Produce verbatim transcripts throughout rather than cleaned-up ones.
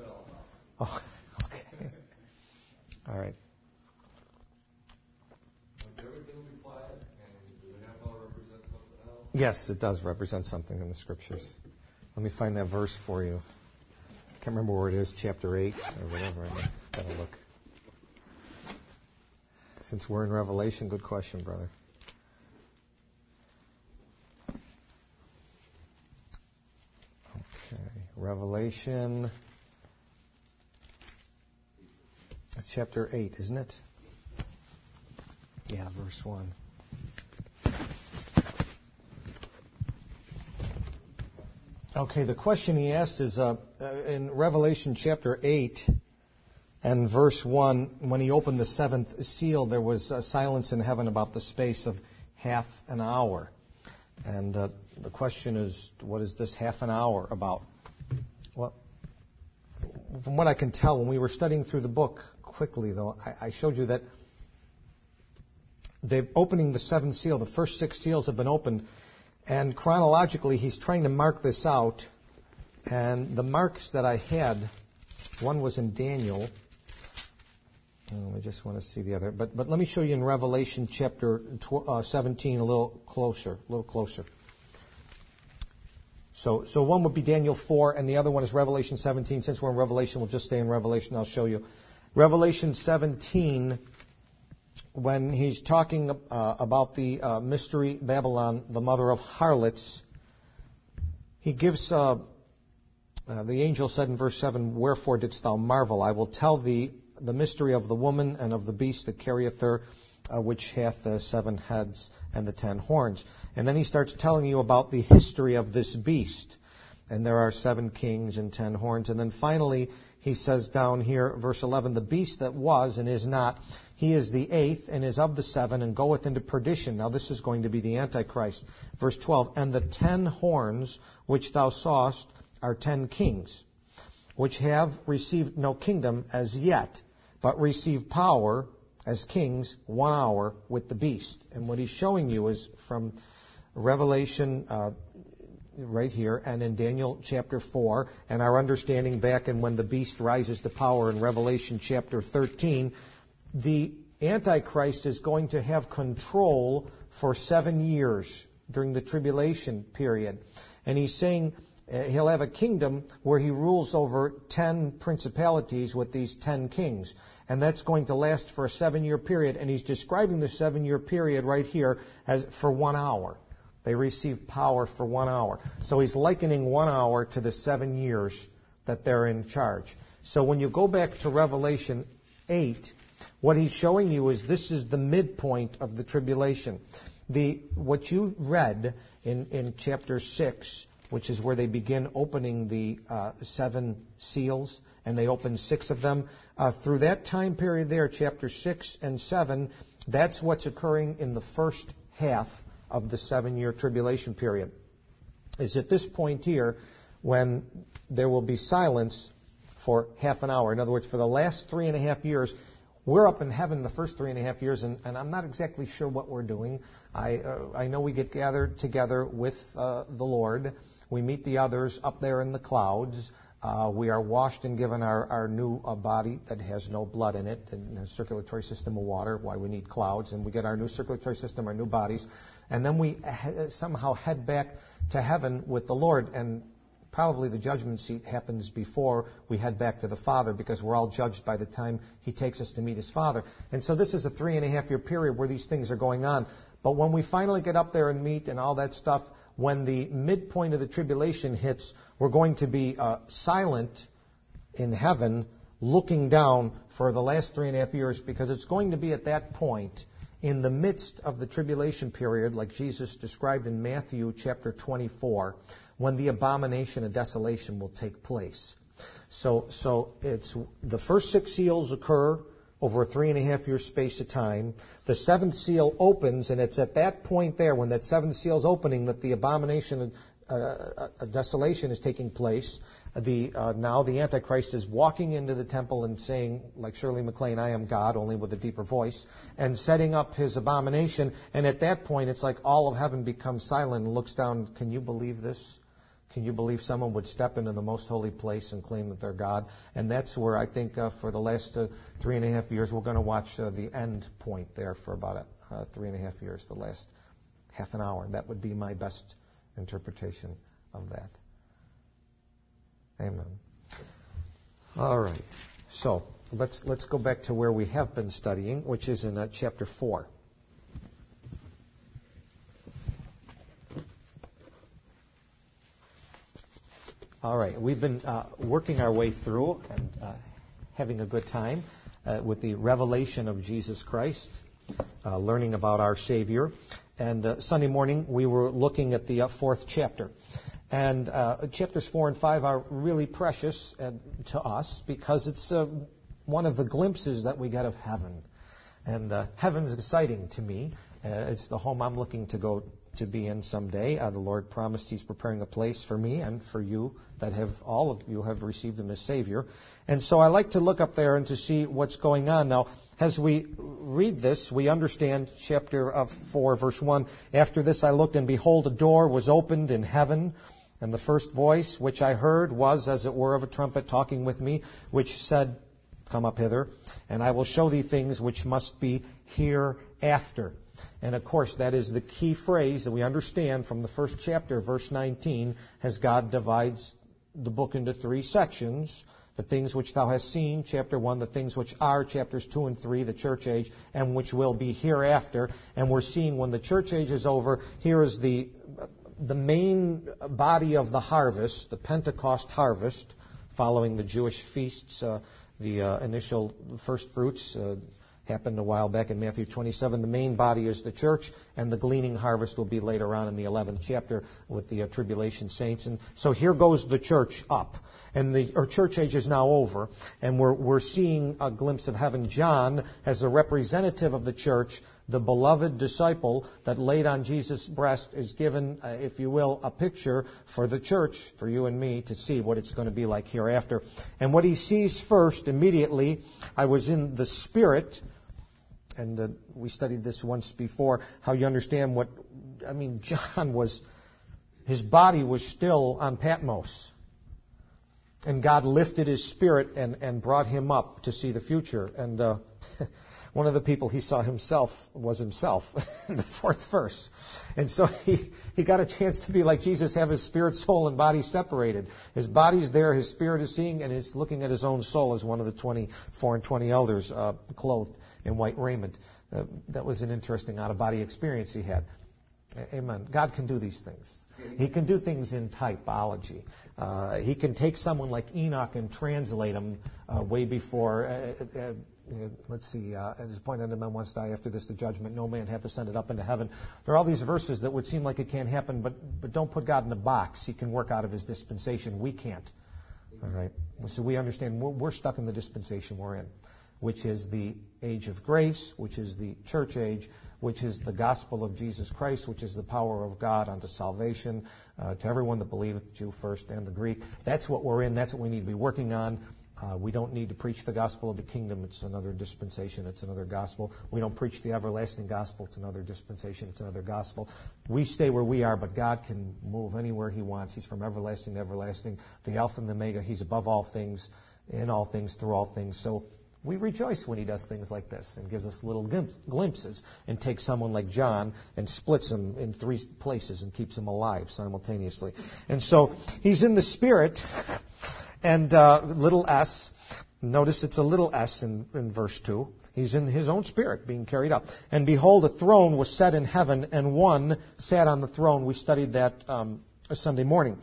Oh, okay. All right. Yes, it does represent something in the Scriptures. Let me find that verse for you. I can't remember where it is, chapter eight or whatever. I've got to look. Since we're in Revelation, good question, brother. Okay, Revelation. It's chapter eight, isn't it? Yeah, verse one. Okay, the question he asked is uh, in Revelation chapter eight and verse one, when he opened the seventh seal, there was uh, silence in heaven about the space of half an hour. And uh, the question is, what is this half an hour about? Well, from what I can tell, when we were studying through the book quickly, though, I, I showed you that they're opening the seventh seal. The first six seals have been opened. And chronologically, he's trying to mark this out. And the marks that I had, one was in Daniel. Oh, I just want to see the other. But but let me show you in Revelation chapter seventeen a little closer, a little closer. So so one would be Daniel four, and the other one is Revelation seventeen. Since we're in Revelation, we'll just stay in Revelation. I'll show you. Revelation seventeen. When he's talking uh, about the uh, mystery Babylon, the mother of harlots, he gives, uh, uh, the angel said in verse seven, "Wherefore didst thou marvel? I will tell thee the mystery of the woman and of the beast that carrieth her, uh, which hath the seven heads and the ten horns." And then he starts telling you about the history of this beast. And there are seven kings and ten horns. And then finally, he says down here, verse eleven, "The beast that was and is not, he is the eighth and is of the seven and goeth into perdition." Now this is going to be the Antichrist. Verse twelve, "And the ten horns which thou sawest are ten kings, which have received no kingdom as yet, but receive power as kings one hour with the beast." And what he's showing you is from Revelation uh, right here, and in Daniel chapter four, and our understanding back in when the beast rises to power in Revelation chapter thirteen, the Antichrist is going to have control for seven years during the tribulation period. And he's saying uh, he'll have a kingdom where he rules over ten principalities with these ten kings. And that's going to last for a seven-year period. And he's describing the seven-year period right here as for one hour. They receive power for one hour. So he's likening one hour to the seven years that they're in charge. So when you go back to Revelation eight, what he's showing you is this is the midpoint of the tribulation. The what you read in, in chapter six, which is where they begin opening the uh, seven seals, and they open six of them. Uh, through that time period there, chapter six and seven, that's what's occurring in the first half of the seven-year tribulation period. Is at this point here when there will be silence for half an hour. In other words, for the last three and a half years, we're up in heaven the first three and a half years, and, and I'm not exactly sure what we're doing. I uh, I know we get gathered together with uh, the Lord. We meet the others up there in the clouds. Uh, we are washed and given our, our new uh, body that has no blood in it, and a circulatory system of water, why we need clouds. And we get our new circulatory system, our new bodies. And then we ha- somehow head back to heaven with the Lord. And probably the judgment seat happens before we head back to the Father, because we're all judged by the time He takes us to meet His Father. And so this is a three and a half year period where these things are going on. But when we finally get up there and meet and all that stuff, when the midpoint of the tribulation hits, we're going to be uh, silent in heaven, looking down for the last three and a half years, because it's going to be at that point, in the midst of the tribulation period, like Jesus described in Matthew chapter twenty-four, when the abomination of desolation will take place. So, so it's the first six seals occur over a three and a half year space of time. The seventh seal opens, and it's at that point there, when that seventh seal is opening, that the abomination of uh, uh, desolation is taking place. The uh, now the Antichrist is walking into the temple and saying, like Shirley MacLaine, "I am God," only with a deeper voice, and setting up his abomination. And at that point, it's like all of heaven becomes silent and looks down. Can you believe this? Can you believe someone would step into the most holy place and claim that they're God? And that's where I think uh, for the last uh, three and a half years, we're going to watch uh, the end point there for about uh, three and a half years, the last half an hour. That would be my best interpretation of that. Amen. All right. So let's let's go back to where we have been studying, which is in uh, chapter four. All right. We've been uh, working our way through and uh, having a good time uh, with the revelation of Jesus Christ, uh, learning about our Savior. And uh, Sunday morning we were looking at the uh, fourth chapter. And uh, chapters four and five are really precious uh, to us because it's uh, one of the glimpses that we get of heaven. And uh, heaven's exciting to me. Uh, it's the home I'm looking to go to be in someday. Uh, the Lord promised He's preparing a place for me and for you that have, all of you have received Him as Savior. And so I like to look up there and to see what's going on. Now, as we read this, we understand chapter of four, verse one. After this I looked, and behold, a door was opened in heaven. And the first voice which I heard was, as it were, of a trumpet talking with me, which said, Come up hither, and I will show thee things which must be hereafter. And of course, that is the key phrase that we understand from the first chapter, verse nineteen, as God divides the book into three sections. The things which thou hast seen, chapter one, the things which are, chapters two and three, the church age, and which will be hereafter. And we're seeing when the church age is over, here is the the main body of the harvest, the Pentecost harvest, following the Jewish feasts. Uh, the uh, initial first fruits uh, happened a while back in Matthew twenty-seven. The main body is the church, and the gleaning harvest will be later on in the eleventh chapter with the uh, tribulation saints. And so here goes the church up. And the or church age is now over, and we're we're seeing a glimpse of heaven. John, as a representative of the church, the beloved disciple that laid on Jesus' breast, is given, uh, if you will, a picture for the church, for you and me, to see what it's going to be like hereafter. And what he sees first, immediately, I was in the Spirit, and uh, we studied this once before, how you understand what, I mean, John was, his body was still on Patmos. And God lifted his spirit and, and brought him up to see the future. And uh, one of the people he saw himself was himself in the fourth verse. And so he, he got a chance to be like Jesus, have his spirit, soul, and body separated. His body's there, his spirit is seeing, and he's looking at his own soul as one of the twenty-four and twenty elders uh, clothed in white raiment. Uh, that was an interesting out-of-body experience he had. Amen. God can do these things. He can do things in typology. Uh, he can take someone like Enoch and translate him uh, way before. Uh, uh, uh, let's see. Uh, as pointed unto men once die, after this the judgment. No man hath ascended up into heaven. There are all these verses that would seem like it can't happen, but but don't put God in a box. He can work out of His dispensation. We can't. All right. So we understand we're, we're stuck in the dispensation we're in, which is the age of grace, which is the church age, which is the gospel of Jesus Christ, which is the power of God unto salvation uh, to everyone that believeth, the Jew first and the Greek. That's what we're in. That's what we need to be working on. Uh, we don't need to preach the gospel of the kingdom. It's another dispensation. It's another gospel. We don't preach the everlasting gospel. It's another dispensation. It's another gospel. We stay where we are, but God can move anywhere He wants. He's from everlasting to everlasting, the Alpha and the Omega. He's above all things, in all things, through all things. So we rejoice when He does things like this and gives us little glimpses and takes someone like John and splits him in three places and keeps him alive simultaneously. And so He's in the Spirit, and uh, little s, notice it's a little s in, in verse two. He's in His own Spirit being carried up. And behold, a throne was set in heaven, and one sat on the throne. We studied that um, a Sunday morning.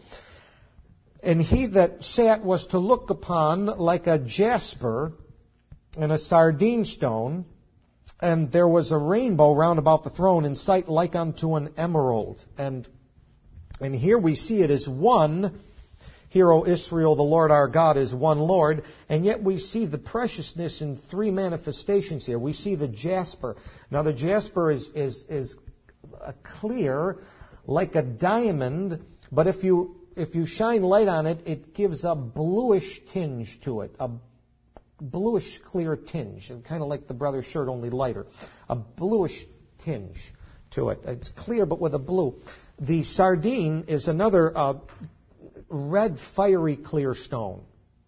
And He that sat was to look upon like a jasper and a sardine stone, and there was a rainbow round about the throne in sight like unto an emerald. And and here we see it as one. Hear, O Israel, the Lord our God is one Lord. And yet we see the preciousness in three manifestations here. We see the jasper. Now the jasper is is is a clear like a diamond, but if you if you shine light on it, it gives a bluish tinge to it, a bluish clear tinge, kind of like the brother's shirt, only lighter. A bluish tinge to it. It's clear, but with a blue. The sardine is another uh, red, fiery, clear stone.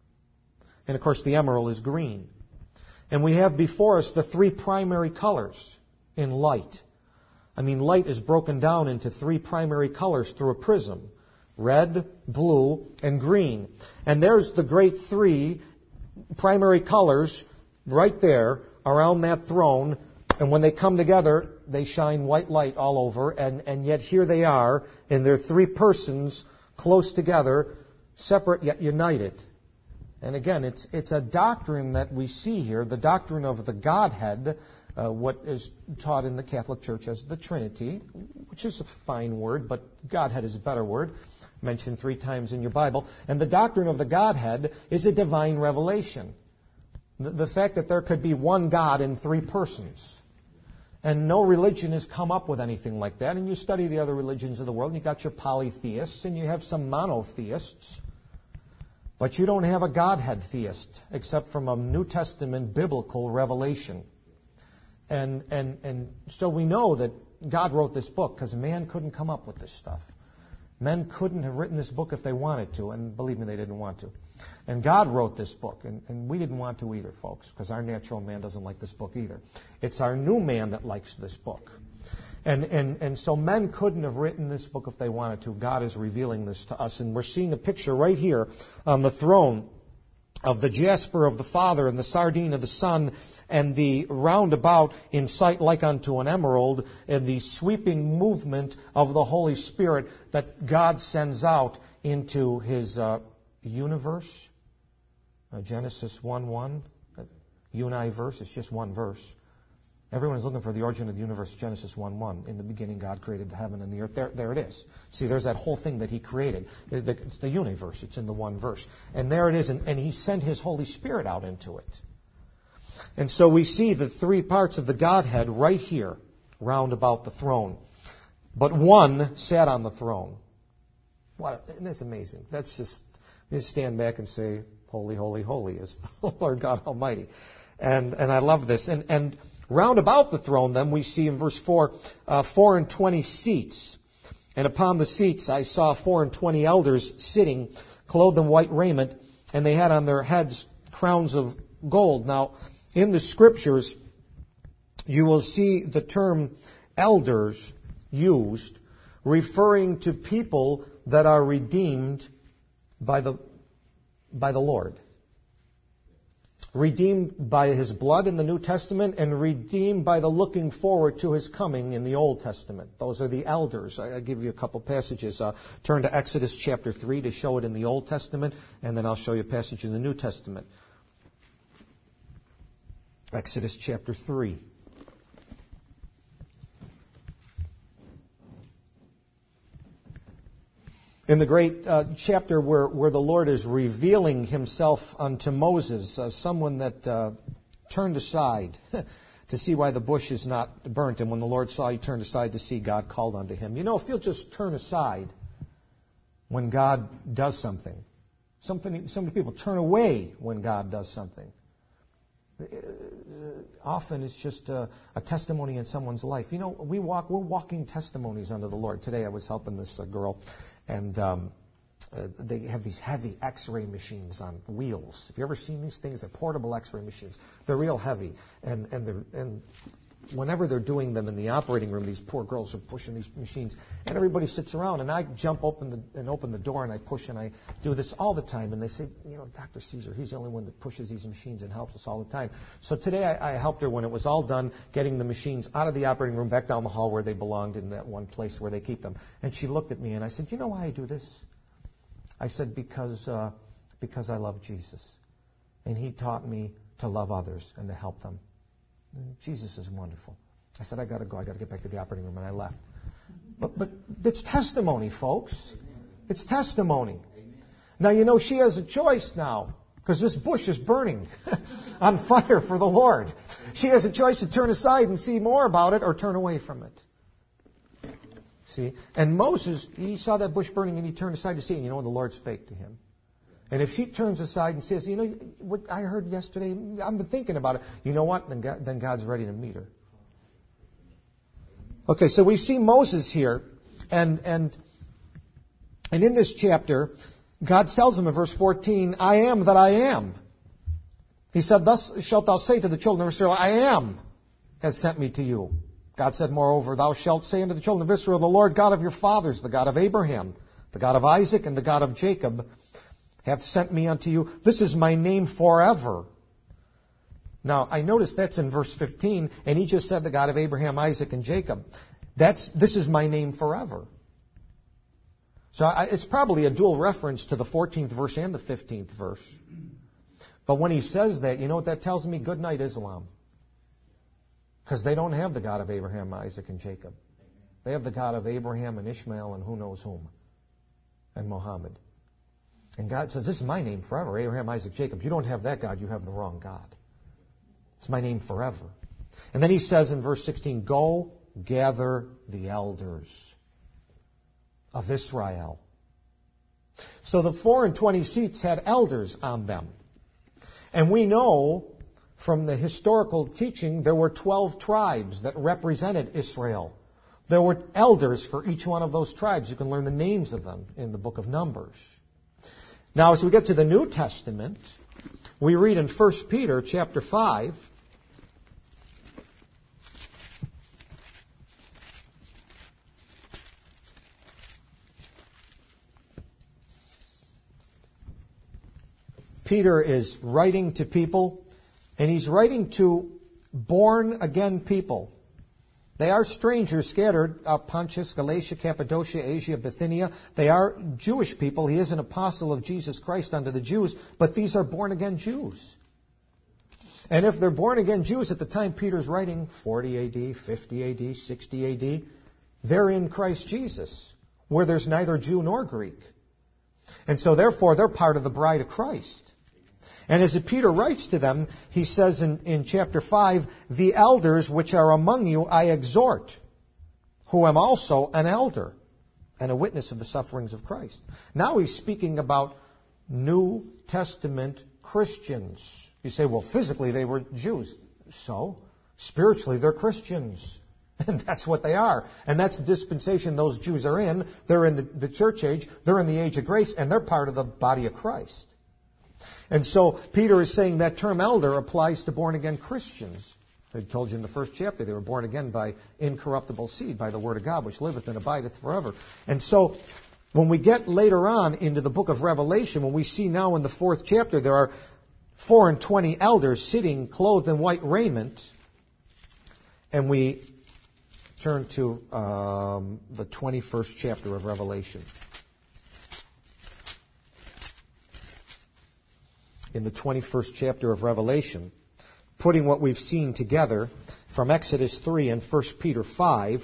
And of course, the emerald is green. And we have before us the three primary colors in light. I mean, light is broken down into three primary colors through a prism. Red, blue, and green. And there's the great three primary colors right there around that throne. And when they come together, they shine white light all over. And, and yet here they are, and they're three persons close together, separate yet united. And again, it's, it's a doctrine that we see here, the doctrine of the Godhead, uh, what is taught in the Catholic Church as the Trinity, which is a fine word, but Godhead is a better word, mentioned three times in your Bible. And the doctrine of the Godhead is a divine revelation. The, the fact that there could be one God in three persons. And no religion has come up with anything like that. And you study the other religions of the world, and you got your polytheists, and you have some monotheists. But you don't have a Godhead theist, except from a New Testament biblical revelation. And, and, and so we know that God wrote this book because man couldn't come up with this stuff. Men couldn't have written this book if they wanted to, and believe me, they didn't want to. And God wrote this book, and, and we didn't want to either, folks, because our natural man doesn't like this book either. It's our new man that likes this book. And, and, and so men couldn't have written this book if they wanted to. God is revealing this to us, and we're seeing a picture right here on the throne of the jasper of the Father and the sardine of the Son and the roundabout in sight like unto an emerald and the sweeping movement of the Holy Spirit that God sends out into His uh, universe. Uh, Genesis one one, uh, universe, it's just one verse. Everyone's looking for the origin of the universe, Genesis one one. In the beginning, God created the heaven and the earth. There, there it is. See, there's that whole thing that He created. It's the universe. It's in the one verse. And there it is. And, and He sent His Holy Spirit out into it. And so we see the three parts of the Godhead right here, round about the throne. But one sat on the throne. What? A, that's amazing. That's just, just stand back and say, holy, holy, holy is the Lord God Almighty. And, and I love this. And, and round about the throne, then, we see in verse four, uh, four and twenty seats. And upon the seats I saw four and twenty elders sitting, clothed in white raiment, and they had on their heads crowns of gold. Now, in the Scriptures, you will see the term elders used, referring to people that are redeemed by the, by the Lord. Redeemed by His blood in the New Testament and redeemed by the looking forward to His coming in the Old Testament. Those are the elders. I'll give you a couple passages. Uh, turn to Exodus chapter three to show it in the Old Testament, and then I'll show you a passage in the New Testament. Exodus chapter three. In the great uh, chapter where, where the Lord is revealing Himself unto Moses, uh, someone that uh, turned aside to see why the bush is not burnt. And when the Lord saw he turned aside to see, God called unto him. You know, if you'll just turn aside when God does something. So many, so many people turn away when God does something. Often it's just a, a testimony in someone's life. You know, we walk, we're walking testimonies unto the Lord. Today I was helping this uh, girl, and um, uh, they have these heavy X-ray machines on wheels. Have you ever seen these things? They're portable X-ray machines. They're real heavy, and and they're and whenever they're doing them in the operating room, these poor girls are pushing these machines, and everybody sits around, and I jump open the, and open the door, and I push, and I do this all the time, and they say, you know, Doctor Caesar, he's the only one that pushes these machines and helps us all the time. So today I, I helped her when it was all done, getting the machines out of the operating room, back down the hall where they belonged in that one place where they keep them. And she looked at me, and I said, you know why I do this? I said, because uh, because I love Jesus, and He taught me to love others and to help them. Jesus is wonderful. I said, I got to go. I got to get back to the operating room, and I left. But but it's testimony, folks. It's testimony. Now, you know, she has a choice now, because this bush is burning on fire for the Lord. She has a choice to turn aside and see more about it or turn away from it. See? And Moses, he saw that bush burning, and he turned aside to see it. And you know, the Lord spake to him. And if she turns aside and says, you know, what I heard yesterday, I've been thinking about it. You know what? Then, God, then God's ready to meet her. Okay, so we see Moses here. And, and, and in this chapter, God tells him in verse fourteen, I am that I am. He said, thus shalt thou say to the children of Israel, I am has sent me to you. God said, moreover, thou shalt say unto the children of Israel, the Lord God of your fathers, the God of Abraham, the God of Isaac, and the God of Jacob, hath sent me unto you. This is my name forever. Now, I notice that's in verse fifteen, and he just said the God of Abraham, Isaac, and Jacob. That's, this is my name forever. So I, it's probably a dual reference to the fourteenth verse and the fifteenth verse. But when he says that, you know what that tells me? Good night, Islam. Because they don't have the God of Abraham, Isaac, and Jacob. They have the God of Abraham and Ishmael and who knows whom. And Muhammad. And God says, this is my name forever, Abraham, Isaac, Jacob. You don't have that God, you have the wrong God. It's my name forever. And then he says in verse sixteen, go gather the elders of Israel. So the four and twenty seats had elders on them. And we know from the historical teaching there were twelve tribes that represented Israel. There were elders for each one of those tribes. You can learn the names of them in the book of Numbers. Now, as we get to the New Testament, we read in First Peter chapter five, Peter is writing to people, and he's writing to born-again people. They are strangers scattered out Pontus, Galatia, Cappadocia, Asia, Bithynia. They are Jewish people. He is an apostle of Jesus Christ unto the Jews, but these are born-again Jews. And if they're born-again Jews at the time Peter's writing, forty A D, fifty A D, sixty A D, they're in Christ Jesus, where there's neither Jew nor Greek. And so therefore they're part of the bride of Christ. And as Peter writes to them, he says in, in chapter five, the elders which are among you I exhort, who am also an elder and a witness of the sufferings of Christ. Now he's speaking about New Testament Christians. You say, well, physically they were Jews. So, spiritually they're Christians. And that's what they are. And that's the dispensation those Jews are in. They're in the, the church age. They're in the age of grace. And they're part of the body of Christ. And so Peter is saying that term elder applies to born-again Christians. I told you in the first chapter they were born again by incorruptible seed, by the word of God, which liveth and abideth forever. And so when we get later on into the book of Revelation, when we see now in the fourth chapter there are four and twenty elders sitting clothed in white raiment, and we turn to um, the twenty-first chapter of Revelation. In the twenty-first chapter of Revelation, putting what we've seen together from Exodus three and First Peter five,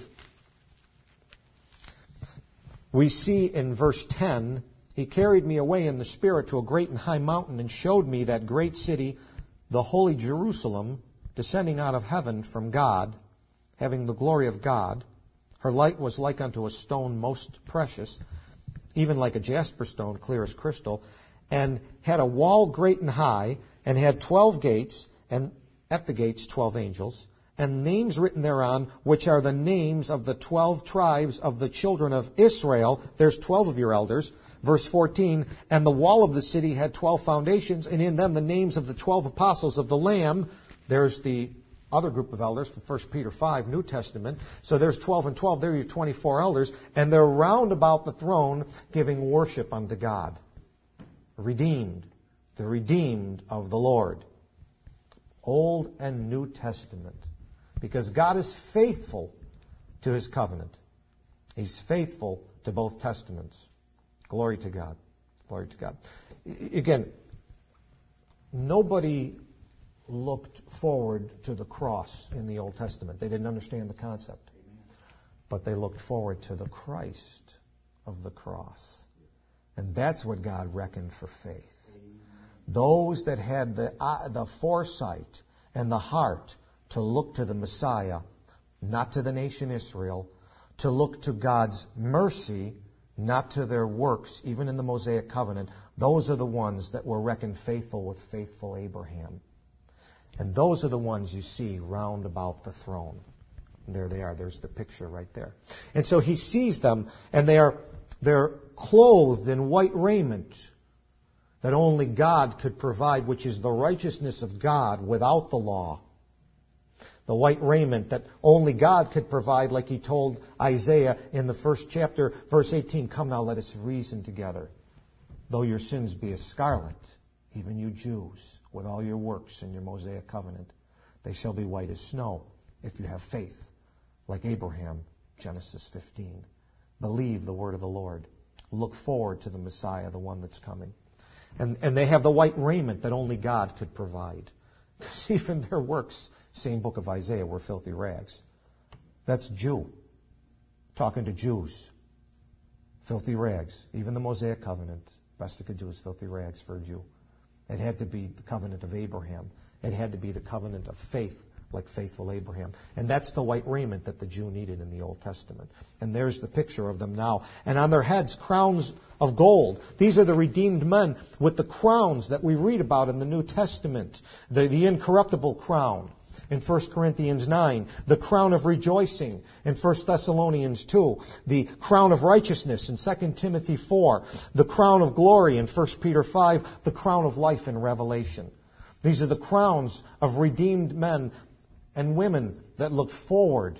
we see in verse ten, he carried me away in the Spirit to a great and high mountain and showed me that great city, the holy Jerusalem, descending out of heaven from God, having the glory of God. Her light was like unto a stone most precious, even like a jasper stone, clear as crystal, and had a wall great and high, and had twelve gates, and at the gates twelve angels, and names written thereon, which are the names of the twelve tribes of the children of Israel. There's twelve of your elders. Verse fourteen, and the wall of the city had twelve foundations, and in them the names of the twelve apostles of the Lamb. There's the other group of elders from First Peter five, New Testament. So there's twelve and twelve. There are your twenty-four elders, and they're round about the throne giving worship unto God. Redeemed, the redeemed of the Lord. Old and New Testament. Because God is faithful to His covenant. He's faithful to both testaments. Glory to God. Glory to God. Again, nobody looked forward to the cross in the Old Testament. They didn't understand the concept. But they looked forward to the Christ of the cross. And that's what God reckoned for faith. Those that had the, uh, the foresight and the heart to look to the Messiah, not to the nation Israel, to look to God's mercy, not to their works, even in the Mosaic covenant, those are the ones that were reckoned faithful with faithful Abraham. And those are the ones you see round about the throne. There they are. There's the picture right there. And so he sees them, and they are They're clothed in white raiment that only God could provide, which is the righteousness of God without the law. The white raiment that only God could provide, like He told Isaiah in the first chapter, verse eighteen, "Come now, let us reason together. Though your sins be as scarlet, even you Jews, with all your works in your Mosaic covenant, they shall be white as snow, if you have faith, like Abraham," Genesis fifteen. Believe the word of the Lord. Look forward to the Messiah, the one that's coming. And, and they have the white raiment that only God could provide. Because even their works, same book of Isaiah, were filthy rags. That's Jew. Talking to Jews. Filthy rags. Even the Mosaic covenant, best it could do is filthy rags for a Jew. It had to be the covenant of Abraham. It had to be the covenant of faith, like faithful Abraham. And that's the white raiment that the Jew needed in the Old Testament. And there's the picture of them now. And on their heads, crowns of gold. These are the redeemed men with the crowns that we read about in the New Testament. The, the incorruptible crown in First Corinthians nine. The crown of rejoicing in First Thessalonians two. The crown of righteousness in Second Timothy four. The crown of glory in First Peter five. The crown of life in Revelation. These are the crowns of redeemed men and women that look forward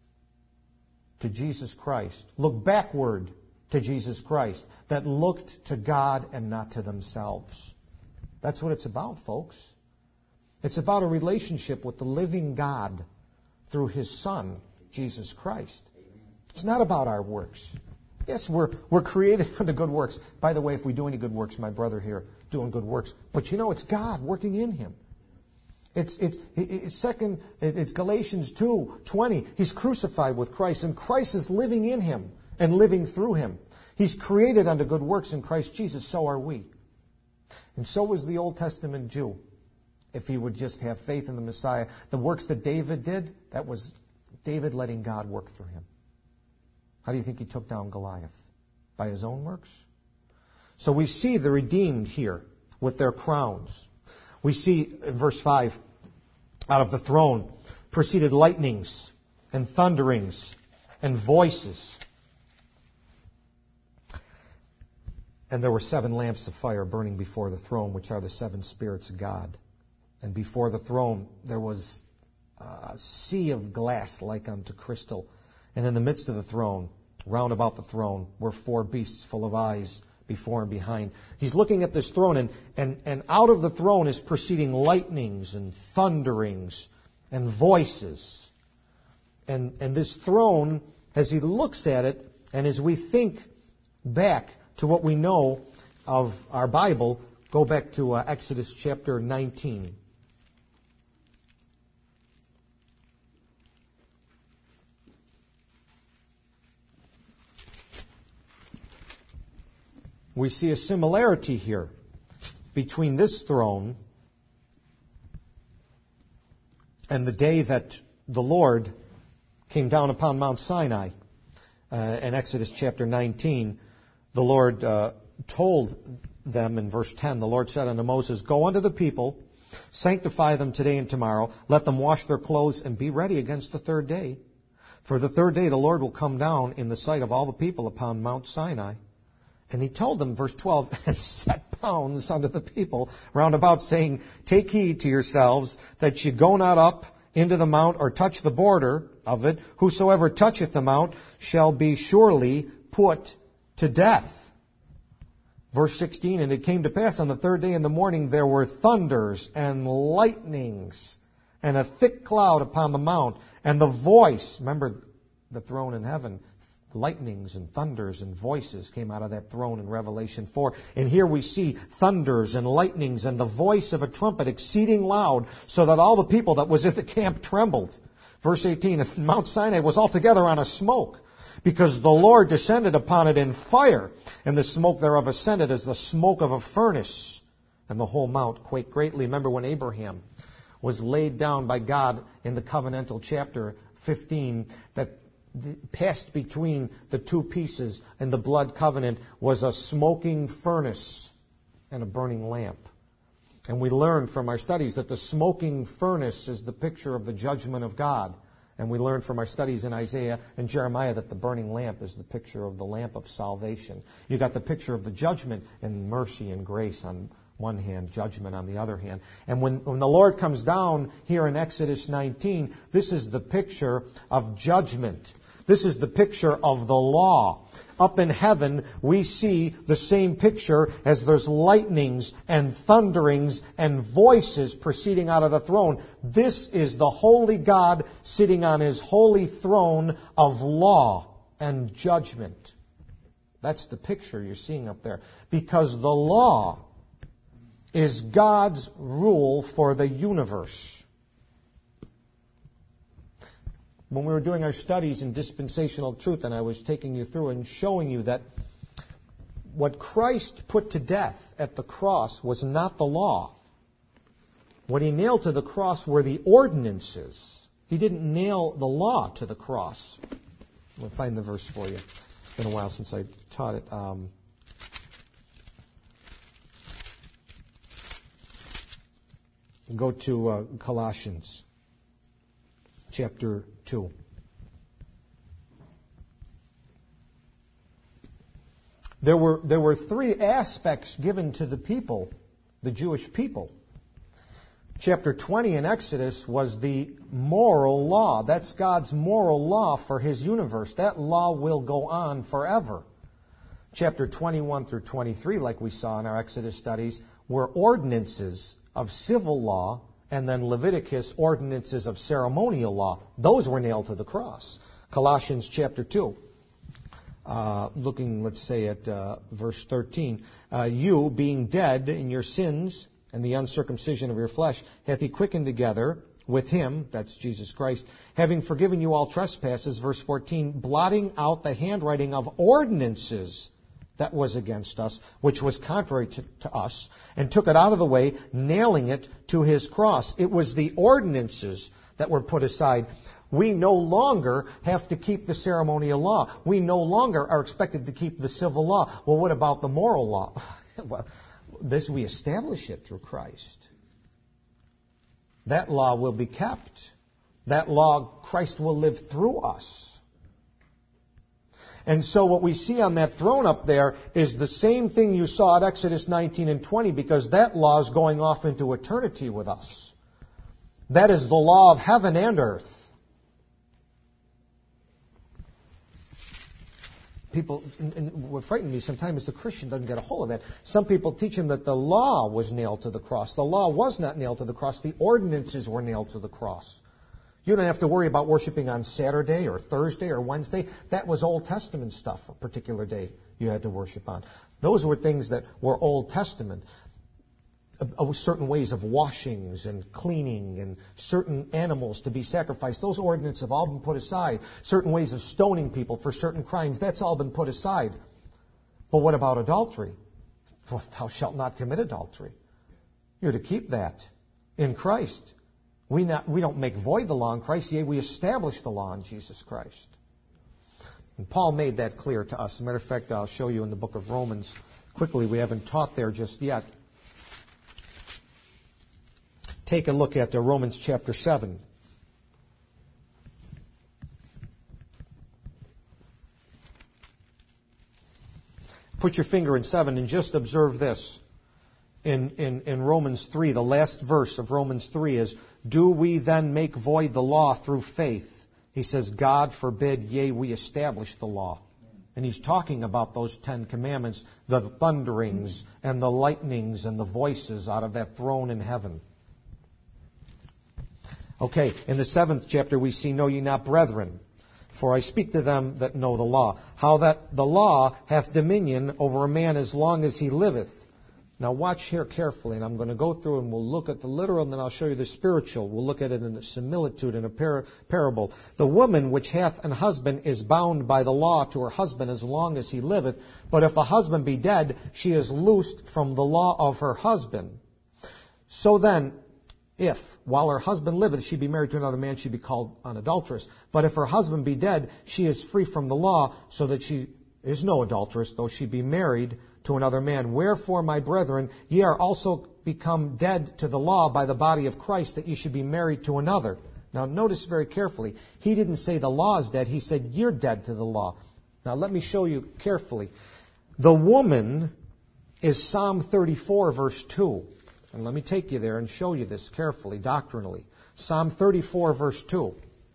to Jesus Christ, look backward to Jesus Christ, that looked to God and not to themselves. That's what it's about, folks. It's about a relationship with the living God through His Son, Jesus Christ. It's not about our works. Yes, we're, we're created unto good works. By the way, if we do any good works, my brother here doing good works. But you know, it's God working in him. It's, it's, it's second, it's Galatians two twenty. He's crucified with Christ, and Christ is living in him and living through him. He's created unto good works in Christ Jesus, so are we. And so was the Old Testament Jew. If he would just have faith in the Messiah. The works that David did, that was David letting God work through him. How do you think he took down Goliath? By his own works? So we see the redeemed here with their crowns. We see in verse five, out of the throne proceeded lightnings and thunderings and voices. And there were seven lamps of fire burning before the throne, which are the seven spirits of God. And before the throne there was a sea of glass like unto crystal. And in the midst of the throne, round about the throne, were four beasts full of eyes before and behind. He's looking at this throne, and, and, and out of the throne is proceeding lightnings and thunderings and voices. And, and this throne, as he looks at it, and as we think back to what we know of our Bible, go back to uh, Exodus chapter nineteen. We see a similarity here between this throne and the day that the Lord came down upon Mount Sinai. Uh, in Exodus chapter nineteen, the Lord uh, told them in verse ten, the Lord said unto Moses, "Go unto the people, sanctify them today and tomorrow, let them wash their clothes, and be ready against the third day. For the third day the Lord will come down in the sight of all the people upon Mount Sinai." And he told them, verse twelve, "and set bounds unto the people round about, saying, Take heed to yourselves, that ye go not up into the mount, or touch the border of it. Whosoever toucheth the mount shall be surely put to death." Verse sixteen, "And it came to pass on the third day in the morning, there were thunders and lightnings, and a thick cloud upon the mount, and the voice," remember the throne in heaven, lightnings and thunders and voices came out of that throne in Revelation four. And here we see thunders and lightnings and the voice of a trumpet exceeding loud, so that all the people that was in the camp trembled. Verse eighteen, "And Mount Sinai was altogether on a smoke, because the Lord descended upon it in fire, and the smoke thereof ascended as the smoke of a furnace. And the whole mount quaked greatly." Remember when Abraham was laid down by God in the covenantal chapter fifteen, that passed between the two pieces in the blood covenant was a smoking furnace and a burning lamp. And we learned from our studies that the smoking furnace is the picture of the judgment of God, And we learned from our studies in Isaiah and Jeremiah that the burning lamp is the picture of the lamp of salvation. You got the picture of the judgment and mercy and grace on one hand, judgment on the other hand. And when, when the Lord comes down here in Exodus nineteen, this is the picture of judgment. This is the picture of the law. Up in heaven, we see the same picture as there's lightnings and thunderings and voices proceeding out of the throne. This is the holy God sitting on His holy throne of law and judgment. That's the picture you're seeing up there. Because the law is God's rule for the universe. When we were doing our studies in dispensational truth, and I was taking you through and showing you that what Christ put to death at the cross was not the law. What He nailed to the cross were the ordinances. He didn't nail the law to the cross. I'll find the verse for you. It's been a while since I taught it. Um, go to uh, Colossians chapter two. There were, there were three aspects given to the people, the Jewish people. Chapter twenty in Exodus was the moral law. That's God's moral law for His universe. That law will go on forever. Chapter twenty-one through twenty-three, like we saw in our Exodus studies, were ordinances of civil law, and then Leviticus, ordinances of ceremonial law. Those were nailed to the cross. Colossians chapter two, uh, looking, let's say, at uh, verse thirteen. Uh, you, being dead in your sins and the uncircumcision of your flesh, hath He quickened together with Him, that's Jesus Christ, having forgiven you all trespasses, verse fourteen, blotting out the handwriting of ordinances that was against us, which was contrary to, to us, and took it out of the way, nailing it to His cross. It was the ordinances that were put aside. We no longer have to keep the ceremonial law. We no longer are expected to keep the civil law. Well, what about the moral law? Well, this we establish it through Christ. That law will be kept. That law, Christ will live through us. And so what we see on that throne up there is the same thing you saw at Exodus nineteen and twenty, because that law is going off into eternity with us. That is the law of heaven and earth. People, and what frightens me sometimes is the Christian doesn't get a hold of that. Some people teach him that the law was nailed to the cross. The law was not nailed to the cross. The ordinances were nailed to the cross. You don't have to worry about worshiping on Saturday or Thursday or Wednesday. That was Old Testament stuff, a particular day you had to worship on. Those were things that were Old Testament. Certain ways of washings and cleaning and certain animals to be sacrificed. Those ordinances have all been put aside. Certain ways of stoning people for certain crimes, that's all been put aside. But what about adultery? Well, thou shalt not commit adultery. You're to keep that in Christ. We, not, we don't make void the law in Christ, yea, we establish the law in Jesus Christ. And Paul made that clear to us. As a matter of fact, I'll show you in the book of Romans quickly. We haven't taught there just yet. Take a look at uh, Romans chapter seven. Put your finger in seven and just observe this. In, in, in Romans three, the last verse of Romans three is, do we then make void the law through faith? He says, God forbid, yea, we establish the law. And he's talking about those Ten Commandments, the thunderings and the lightnings and the voices out of that throne in heaven. Okay, in the seventh chapter we see, know ye not, brethren, for I speak to them that know the law, how that the law hath dominion over a man as long as he liveth. Now watch here carefully, and I'm going to go through and we'll look at the literal, and then I'll show you the spiritual. We'll look at it in a similitude, in a par- parable. The woman which hath an husband is bound by the law to her husband as long as he liveth. But if the husband be dead, she is loosed from the law of her husband. So then, if, while her husband liveth, she be married to another man, she be called an adulteress. But if her husband be dead, she is free from the law, so that she is no adulteress, though she be married to another man. Wherefore, my brethren, ye are also become dead to the law by the body of Christ, that ye should be married to another. Now notice very carefully. He didn't say the law is dead. He said you're dead to the law. Now let me show you carefully. The woman is Psalm thirty-four, verse two. And let me take you there and show you this carefully, doctrinally. Psalm thirty-four, verse two.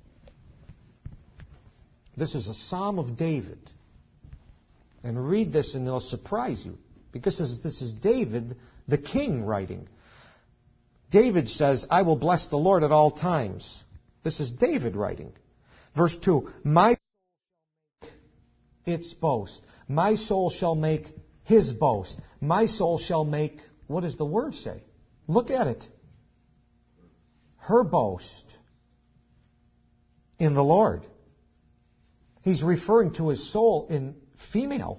This is a Psalm of David. And read this and it'll surprise you. Because this is, this is David, the king, writing. David says, I will bless the Lord at all times. This is David writing. Verse two, my soul shall make its boast. My soul shall make his boast. My soul shall make, what does the word say? Look at it. Her boast in the Lord. He's referring to his soul in female.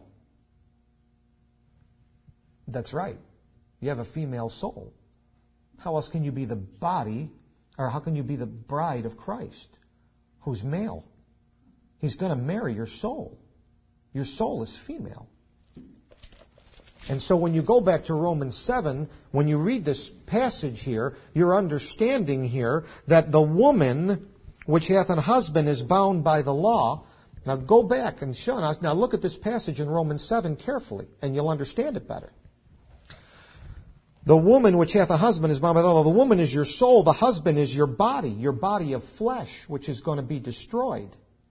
That's right. You have a female soul. How else can you be the body, or how can you be the bride of Christ, who's male? He's going to marry your soul. Your soul is female. And so when you go back to Romans seven, when you read this passage here, you're understanding here that the woman which hath an husband is bound by the law. Now go back and show. Now, now look at this passage in Romans seven carefully, and you'll understand it better. The woman which hath a husband is bound by the law. The woman is your soul. The husband is your body, your body of flesh, which is going to be destroyed.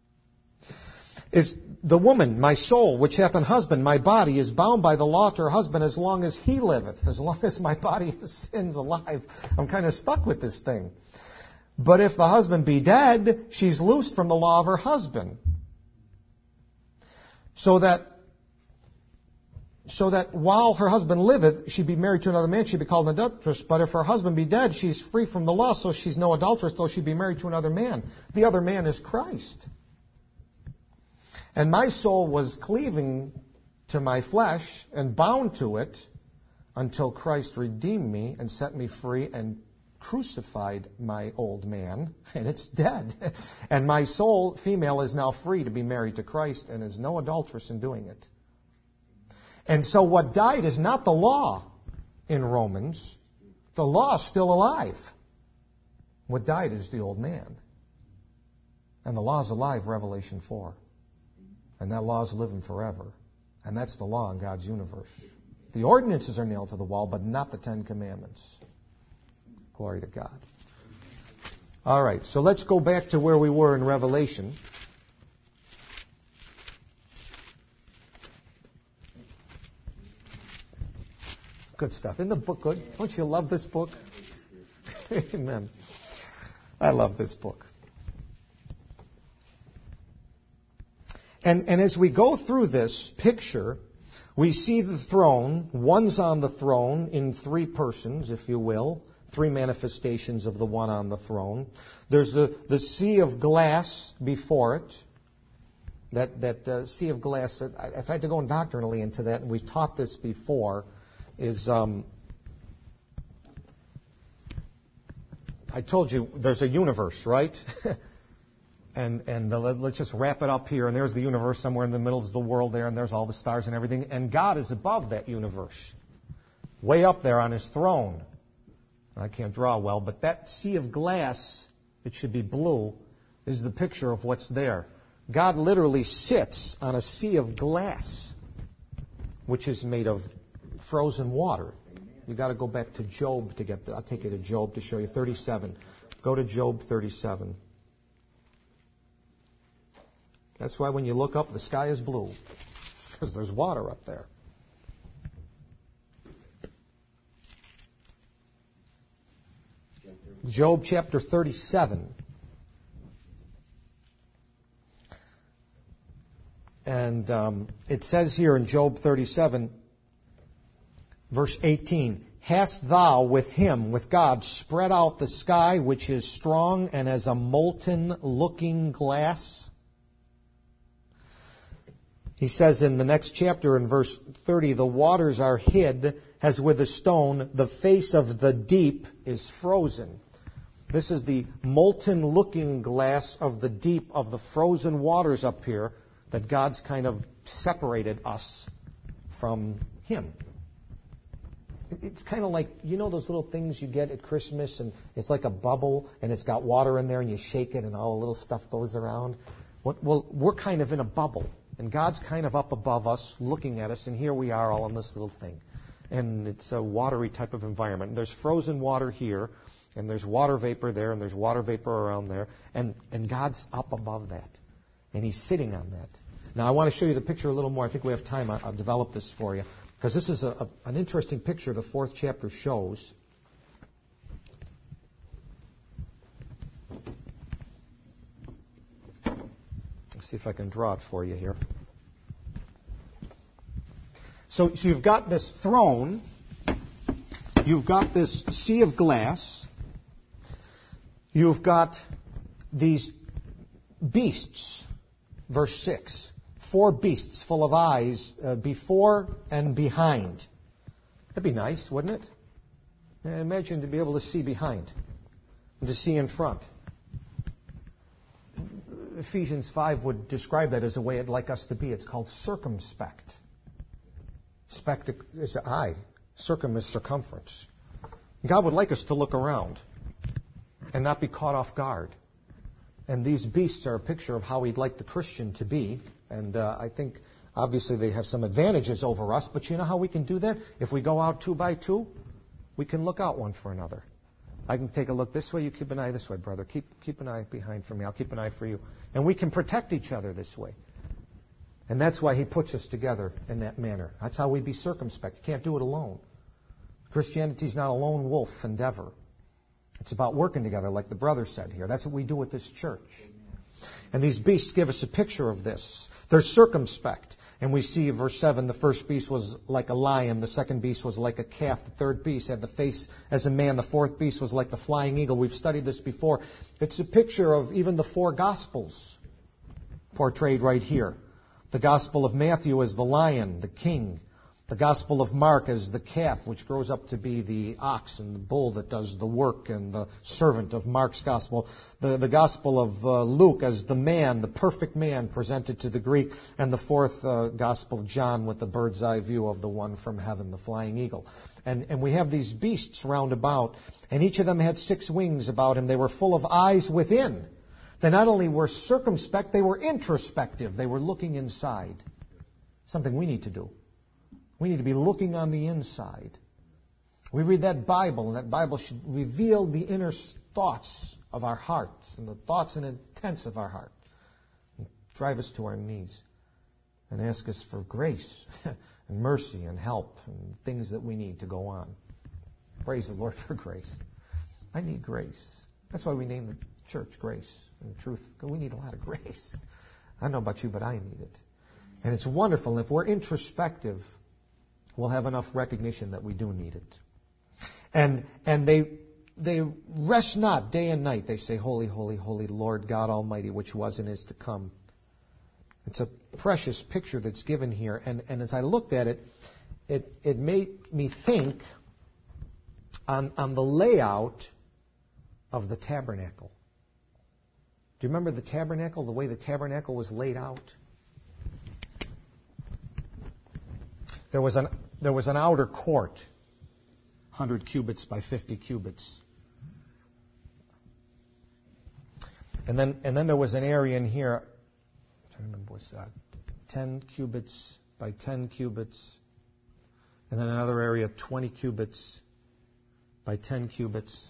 Is the woman, my soul, which hath an husband, my body, is bound by the law to her husband as long as he liveth. As long as my body sin's alive, I'm kind of stuck with this thing. But if the husband be dead, she's loosed from the law of her husband. So that So that while her husband liveth, she be married to another man, she be called an adulteress. But if her husband be dead, she's free from the law, so she's no adulteress, though she be married to another man. The other man is Christ. And my soul was cleaving to my flesh and bound to it until Christ redeemed me and set me free and crucified my old man, and it's dead. And my soul, female, is now free to be married to Christ and is no adulteress in doing it. And so what died is not the law in Romans. The law is still alive. What died is the old man. And the law is alive, Revelation four. And that law is living forever. And that's the law in God's universe. The ordinances are nailed to the wall, but not the Ten Commandments. Glory to God. All right, so let's go back to where we were in Revelation. Good stuff. Isn't the book good? Don't you love this book? Amen. I love this book. And, and as we go through this picture, we see the throne. One's on the throne in three persons, if you will. Three manifestations of the one on the throne. There's the, the sea of glass before it. That, that uh, sea of glass, if I had to go doctrinally into that, and we've taught this before, is, um, I told you there's a universe, right? and and uh, let's just wrap it up here. And there's the universe somewhere in the middle is the world there, and there's all the stars and everything. And God is above that universe, way up there on His throne. I can't draw well, but that sea of glass, it should be blue, is the picture of what's there. God literally sits on a sea of glass, which is made of frozen water. You've got to go back to Job to get the, I'll take you to Job to show you. thirty-seven. Go to Job thirty-seven. That's why when you look up, the sky is blue, because there's water up there. Job chapter thirty-seven. And um, it says here in Job thirty-seven, verse eighteen, hast thou with him, with God, spread out the sky, which is strong and as a molten looking glass? He says in the next chapter in verse thirty, the waters are hid as with a stone, the face of the deep is frozen. This is the molten looking glass of the deep, of the frozen waters up here, that God's kind of separated us from Him. It's kind of like, you know those little things you get at Christmas, and it's like a bubble, and it's got water in there, and you shake it, and all the little stuff goes around? Well, we're kind of in a bubble, and God's kind of up above us, looking at us, and here we are all in this little thing. And it's a watery type of environment. There's frozen water here, and there's water vapor there, and there's water vapor around there, and, and God's up above that, and He's sitting on that. Now, I want to show you the picture a little more. I think we have time. I'll, I'll develop this for you, because this is a, a, an interesting picture the fourth chapter shows. Let's see if I can draw it for you here. So, so you've got this throne. You've got this sea of glass. You've got these beasts. Verse six. Four beasts full of eyes uh, before and behind. That'd be nice, wouldn't it? Imagine to be able to see behind and to see in front. Ephesians five would describe that as a way I'd like us to be. It's called circumspect. Spect is eye. Circum is circumference. God would like us to look around and not be caught off guard. And these beasts are a picture of how He'd like the Christian to be. And uh, I think, obviously, they have some advantages over us. But you know how we can do that? If we go out two by two, we can look out one for another. I can take a look this way. You keep an eye this way, brother. Keep, keep an eye behind for me. I'll keep an eye for you. And we can protect each other this way. And that's why He puts us together in that manner. That's how we be circumspect. You can't do it alone. Christianity is not a lone wolf endeavor. It's about working together, like the brother said here. That's what we do at this church. And these beasts give us a picture of this. They're circumspect. And we see, verse seven, the first beast was like a lion. The second beast was like a calf. The third beast had the face as a man. The fourth beast was like the flying eagle. We've studied this before. It's a picture of even the four Gospels portrayed right here. The Gospel of Matthew is the lion, the king. The Gospel of Mark is the calf, which grows up to be the ox and the bull that does the work and the servant of Mark's Gospel. The, the Gospel of uh, Luke as the man, the perfect man presented to the Greek. And the fourth uh, Gospel, John, with the bird's eye view of the one from heaven, the flying eagle. And, and we have these beasts round about, and each of them had six wings about him. They were full of eyes within. They not only were circumspect, they were introspective. They were looking inside. Something we need to do. We need to be looking on the inside. We read that Bible, and that Bible should reveal the inner thoughts of our hearts and the thoughts and intents of our heart. And drive us to our knees and ask us for grace and mercy and help and things that we need to go on. Praise the Lord for grace. I need grace. That's why we name the church Grace and Truth. We need a lot of grace. I don't know about you, but I need it. And it's wonderful. If we're introspective, we'll have enough recognition that we do need it. And and they they rest not day and night. They say, Holy, holy, holy Lord God Almighty, which was and is to come. It's a precious picture that's given here. And, and as I looked at it, it, it made me think on, on the layout of the tabernacle. Do you remember the tabernacle, the way the tabernacle was laid out? There was an there was an outer court, one hundred cubits by fifty cubits. And then and then there was an area in here, I'm trying to remember what's that, ten cubits by ten cubits. And then another area, twenty cubits by ten cubits.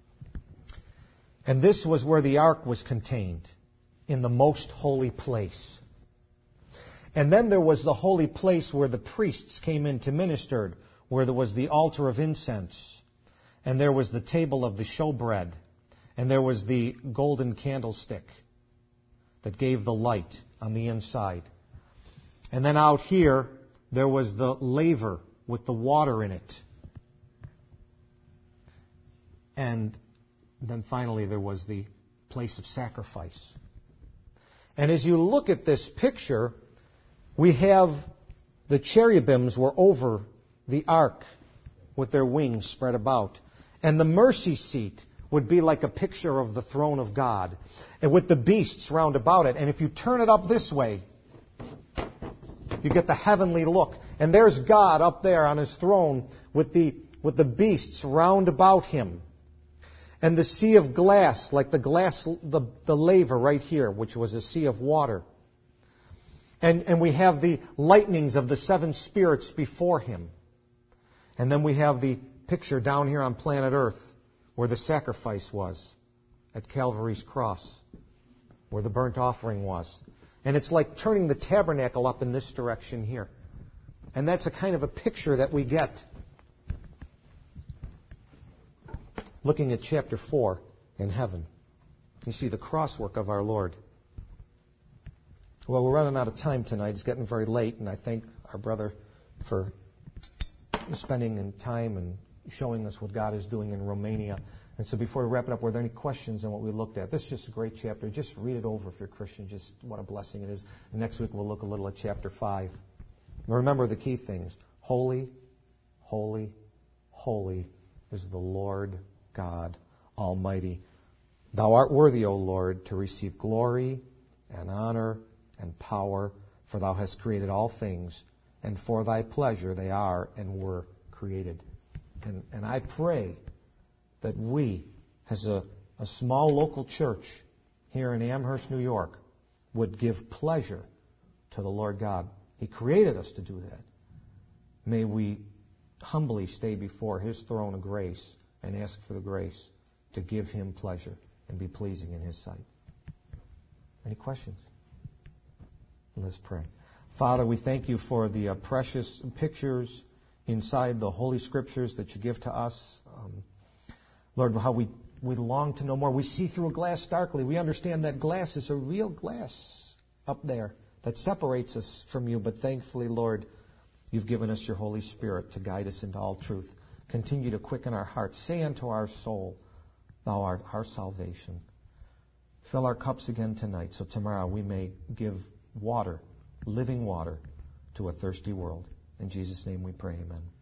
And this was where the ark was contained, in the most holy place. And then there was the holy place where the priests came in to minister, where there was the altar of incense. And there was the table of the showbread. And there was the golden candlestick that gave the light on the inside. And then out here, there was the laver with the water in it. And then finally there was the place of sacrifice. And as you look at this picture, we have the cherubims were over the ark with their wings spread about. And the mercy seat would be like a picture of the throne of God. And with the beasts round about it. And if you turn it up this way, you get the heavenly look. And there's God up there on His throne with the with the beasts round about him. And the sea of glass, like the glass, the, the laver right here, which was a sea of water. And, and we have the lightnings of the seven spirits before him. And then we have the picture down here on planet Earth where the sacrifice was at Calvary's cross, where the burnt offering was. And it's like turning the tabernacle up in this direction here. And that's a kind of a picture that we get looking at chapter four in heaven. You see the crosswork of our Lord. Well, we're running out of time tonight. It's getting very late, and I thank our brother for spending in time and showing us what God is doing in Romania. And so before we wrap it up, were there any questions on what we looked at? This is just a great chapter. Just read it over if you're a Christian. Just what a blessing it is. And next week we'll look a little at chapter five. And remember the key things. Holy, holy, holy is the Lord God Almighty. Thou art worthy, O Lord, to receive glory and honor and power, for thou hast created all things, and for thy pleasure they are and were created. And, and I pray that we, as a, a small local church here in Amherst, New York, would give pleasure to the Lord God. He created us to do that. May we humbly stay before His throne of grace and ask for the grace to give Him pleasure and be pleasing in His sight. Any questions? Let's pray. Father, we thank you for the uh, precious pictures inside the Holy Scriptures that you give to us. Um, Lord, how we, we long to know more. We see through a glass darkly. We understand that glass is a real glass up there that separates us from you. But thankfully, Lord, you've given us your Holy Spirit to guide us into all truth. Continue to quicken our hearts. Say unto our soul, thou art our salvation. Fill our cups again tonight so tomorrow we may give water, living water, to a thirsty world. In Jesus' name we pray, amen.